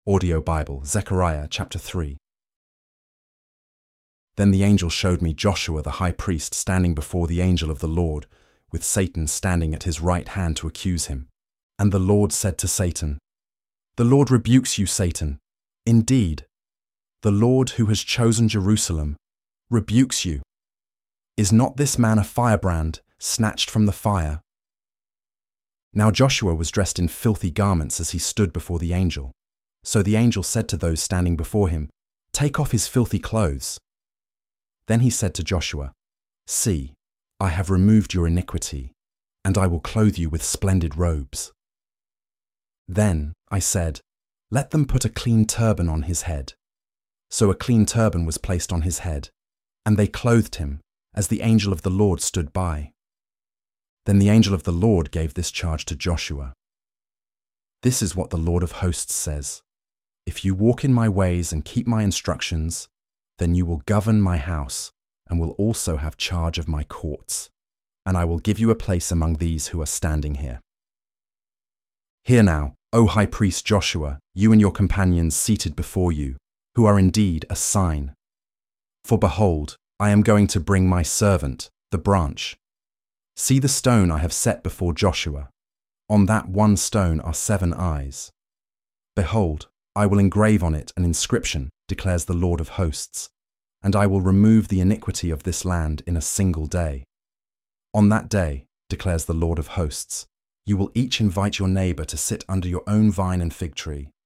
Audio Bible, Zechariah chapter 3. Then the angel showed me Joshua the high priest standing before the angel of the Lord, with Satan standing at his right hand to accuse him. And the Lord said to Satan, "The Lord rebukes you, Satan. Indeed, the Lord who has chosen Jerusalem rebukes you. Is not this man a firebrand, snatched from the fire?" Now Joshua was dressed in filthy garments as he stood before the angel. So the angel said to those standing before him, "Take off his filthy clothes." Then he said to Joshua, "See, I have removed your iniquity, and I will clothe you with splendid robes." Then I said, "Let them put a clean turban on his head." So a clean turban was placed on his head, and they clothed him, as the angel of the Lord stood by. Then the angel of the Lord gave this charge to Joshua. "This is what the Lord of hosts says. If you walk in my ways and keep my instructions, then you will govern my house and will also have charge of my courts, and I will give you a place among these who are standing here. Hear now, O high priest Joshua, you and your companions seated before you, who are indeed a sign. For behold, I am going to bring my servant, the branch. See the stone I have set before Joshua. On that one stone are 7 eyes. Behold, I will engrave on it an inscription, declares the Lord of hosts, and I will remove the iniquity of this land in a single day. On that day, declares the Lord of hosts, you will each invite your neighbor to sit under your own vine and fig tree,